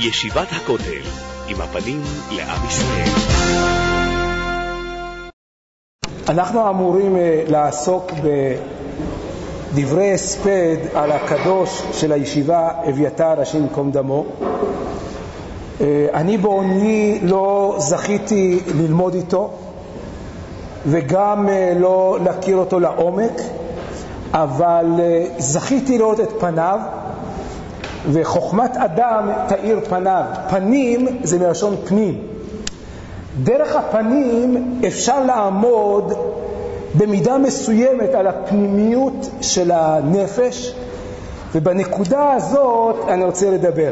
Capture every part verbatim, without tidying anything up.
ישיבת הכותל, עם הפנים לעם ישראל. אנחנו אמורים לעסוק בדברי הספד על הקדוש של הישיבה אביתר השם ייקום דמו. אני בעוני לא זכיתי ללמוד איתו וגם לא להכיר אותו לעומק, אבל זכיתי לראות את פניו, וחוכמת אדם תאיר פניו. פנים זה מלשון פנים. דרך הפנים אפשר לעמוד במידה מסוימת על הפנימיות של הנפש, ובנקודה הזאת אני רוצה לדבר.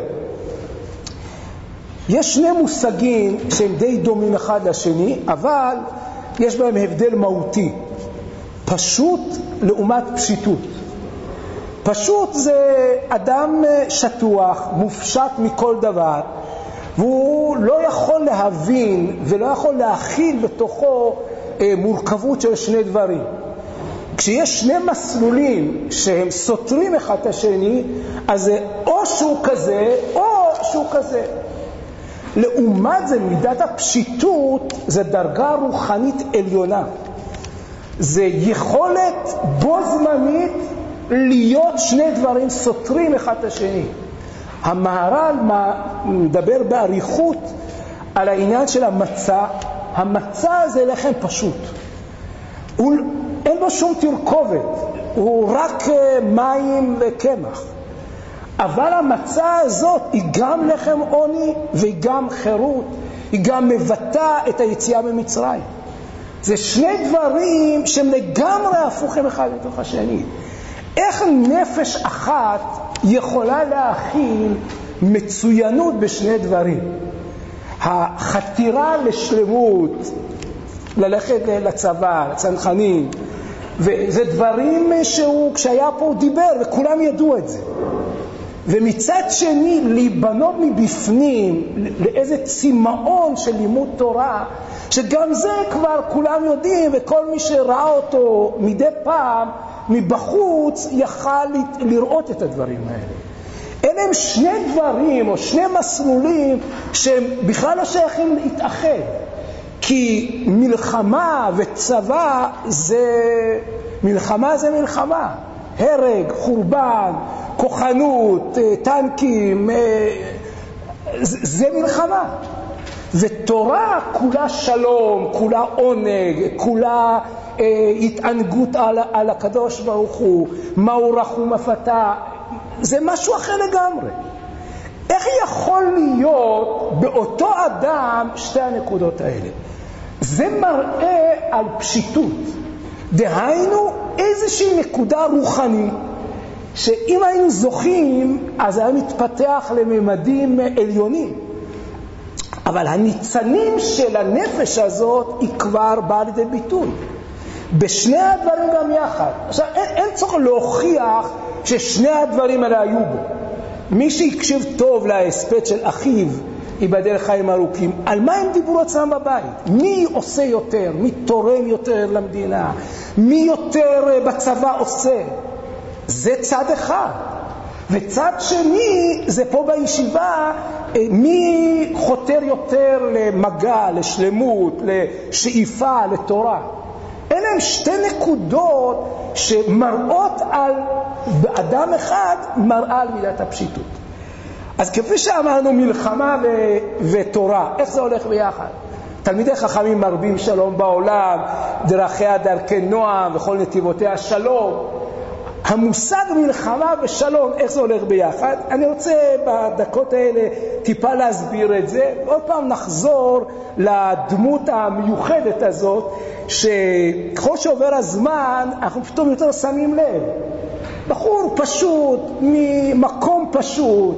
יש שני מושגים שהם די דומים אחד לשני, אבל יש בהם הבדל מהותי. פשוט לעומת פשיטות. פשוט זה אדם שטוח, מופשט מכל דבר, והוא לא יכול להבין ולא יכול להכיל בתוכו מורכבות של שני דברים. כשיש שני מסלולים שהם סותרים אחד את השני, אז זה או שהוא כזה או שהוא כזה. לעומת זה, מידת הפשיטות זה דרגה רוחנית עליונה. זה יכולת בו זמנית להיות שני דברים סותרים אחד את השני. המהר"ל מדבר באריכות על העניין של המצה. המצה זה לחם פשוט. הוא, אין בו שום תרכובת. הוא רק מים וקמח. אבל המצה הזאת היא גם לחם עוני והיא גם חירות. היא גם מבטאה את היציאה ממצרים. זה שני דברים שהם לגמרי הפוכים אחד לתוך השני. איך נפש אחת יכולה להכיל מצוינות בשני דברים? החתירה לשלמות, ללכת לצבא, לצנחנים, וזה דברים שהוא, כשהיה פה הוא דיבר וכולם ידעו את זה. ומצד שני להיבנות מבפנים לאיזה צימאון של לימוד תורה, שגם זה כבר כולם יודעים, וכל מי שראה אותו מדי פעם מבחוץ יכל לראות את הדברים האלה. אלה הם שני דברים או שני מסלולים שהם בכלל לא שייכים להתאחד, כי מלחמה וצבא זה מלחמה זה מלחמה, הרג, חורבן, כוחנות, טנקים, זה מלחמה. ותורה כולה שלום, כולה עונג, כולה אה, התענגות על, על הקדוש ברוך הוא, מהו רחום הפתה, זה משהו אחר לגמרי. איך יכול להיות באותו אדם שתי הנקודות האלה? זה מראה על פשיטות. דהיינו איזושהי נקודה רוחנית, שאם היינו זוכים אז היה מתפתח לממדים עליונים. אבל הניצנים של הנפש הזאת היא כבר באה לידי ביטוי. בשני הדברים גם יחד. עכשיו, אין, אין צורך להוכיח ששני הדברים האלה היו בו. מי שיקשיב טוב להספד של אחיו, ייבדל חיים ארוכים, על מה הם דיברו עצמם בבית? מי עושה יותר? מי תורם יותר למדינה? מי יותר בצבא עושה? זה צד אחד. וצד שני, זה פה בישיבה, מי חותר יותר למגע, לשלמות, לשאיפה, לתורה. אלה הם שתי נקודות שמראות על, באדם אחד, מראה על מידת הפשיטות. אז כפי שאמרנו, מלחמה ו- ותורה, איך זה הולך ביחד? תלמידי חכמים מרבים שלום בעולם, דרכיה דרכי נועם וכל נתיבותיה שלום. המושג מלחמה ושלום, איך זה הולך ביחד? אני רוצה בדקות האלה טיפה להסביר את זה. עוד פעם נחזור לדמות המיוחדת הזאת, שככל שעובר הזמן אנחנו פתאום יותר שמים לב. בחור פשוט, ממקום פשוט,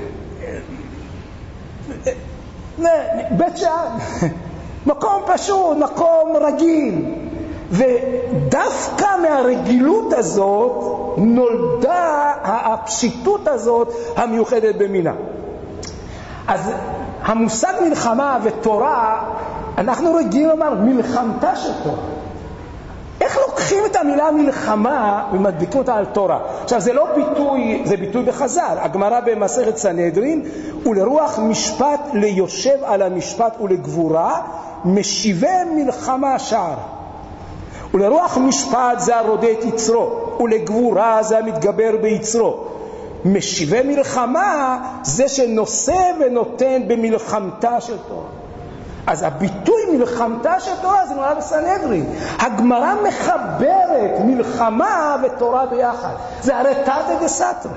בית שאן, מקום פשוט, מקום רגיל. ודווקא מהרגילות הזאת נולדה הפשיטות הזאת המיוחדת במינה. אז המושג מלחמה ותורה, אנחנו רגילים לומר מלחמתה של תורה. איך לוקחים לוקחים את המילה מלחמה ומדביקים אותה על תורה. עכשיו זה לא ביטוי, זה ביטוי בחז"ל. הגמרא במסכת סנהדרין, ולרוח משפט ליושב על המשפט ולגבורה, משיבי מלחמה שער. ולרוח משפט זה הרודה את יצרו, ולגבורה זה המתגבר ביצרו. משיבי מלחמה זה שנושא ונותן במלחמתה של תורה. אז הביטוי מלחמתה של תורה זה נורא בסנהדרין. הגמרא מחברת מלחמה ותורה ביחד. זה הרי תרתי דסתרי.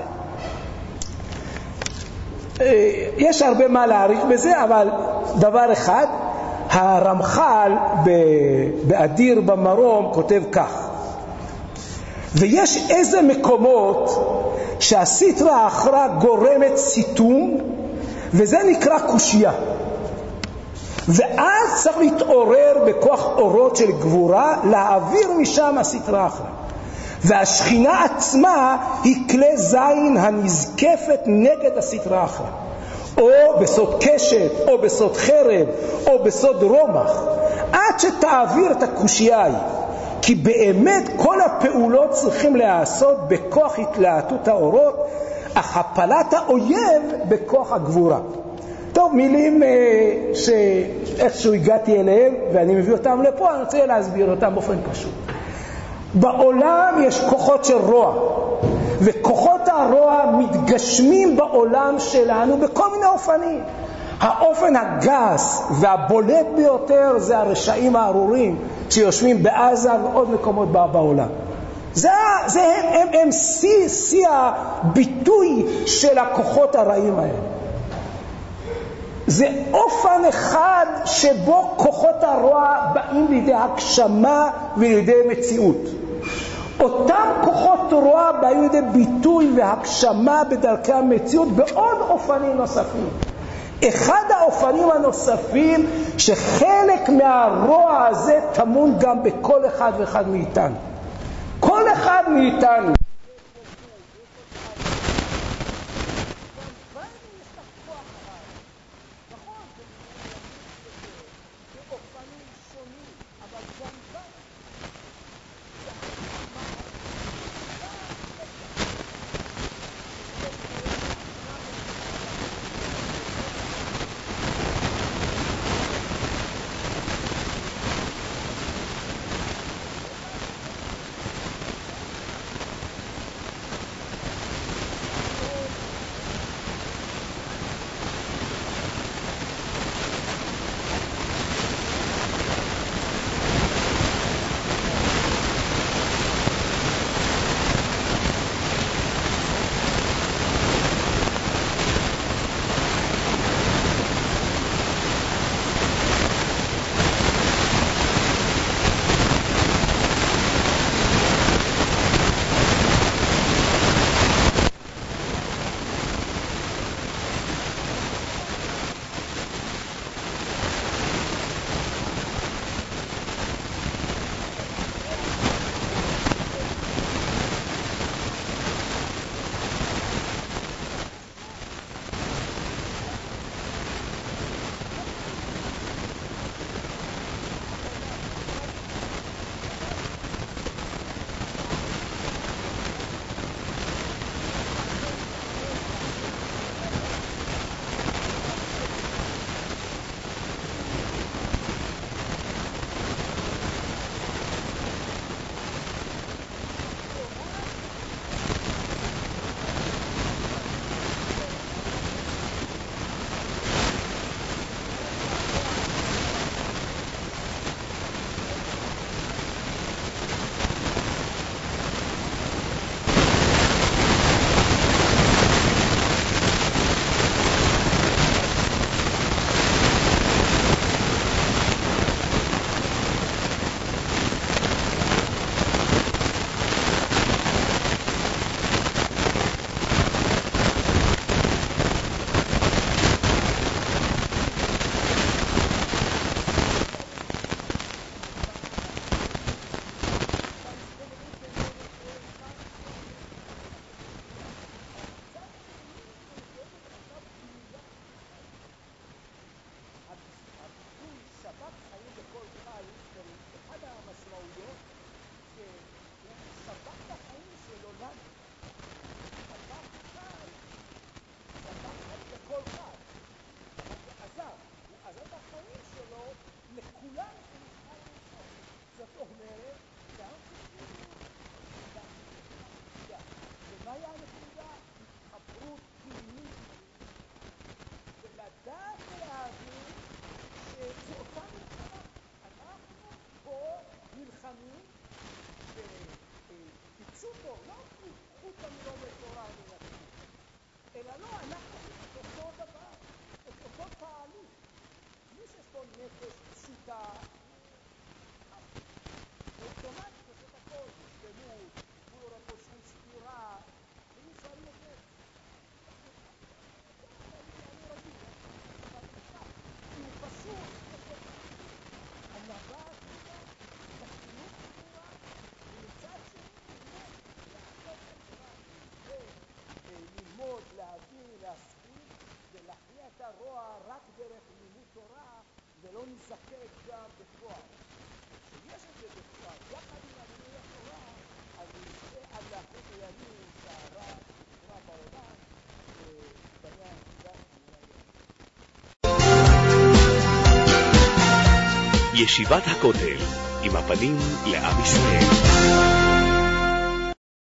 יש הרבה מה להעריך בזה, אבל דבר אחד, הרמח"ל באדיר במרום כותב כך: ויש איזה מקומות שהסטרא האחרא גורמת סיתום, וזה נקרא קושיה. ואז צריך להתעורר בכוח אורות של גבורה להעביר משם הסטרא האחרא. והשכינה עצמה היא כלי זין הנזקפת נגד הסטרא האחרא, או בסוד קשת, או בסוד חרב, או בסוד רומח, עד שתעביר את הקושיה היא. כי באמת כל הפעולות צריכים להיעשות בכוח התלהטות האורות, אך הפלת האויב בכוח הגבורה. טוב, מילים אה, שאיכשהו הגעתי אליהם ואני מביא אותם לפה, אני רוצה להסביר אותם באופן פשוט. בעולם יש כוחות של רוע, וכוחות הרוע מתגשמים בעולם שלנו בכל מיני אופנים. האופן הגס והבולט ביותר זה הרשעים הארורים שיושבים בעזה ועוד מקומות בעולם. זה, זה הם, הם, הם שיא, שיא הביטוי של הכוחות הרעים האלה. זה אופן אחד שבו כוחות הרוע באים לידי הגשמה ולידי מציאות. אותם כוחות רוע באים לידי ביטוי והגשמה בדרכי המציאות בעוד אופנים נוספים. אחד האופנים הנוספים שחלק מהרוע הזה טמון גם בכל אחד ואחד מאיתנו. כל אחד מאיתנו. להכניע את הרוע רק דרך לימוד תורה, ולא נזקק גם בפועל. כשיש את זה בפועל, יחד עם לימוד התורה, אז נזכה עד לאחרית הימים שהרע תורה בעולם, ובני היחידה ישיבת הכותל, עם הפנים לעם ישראל.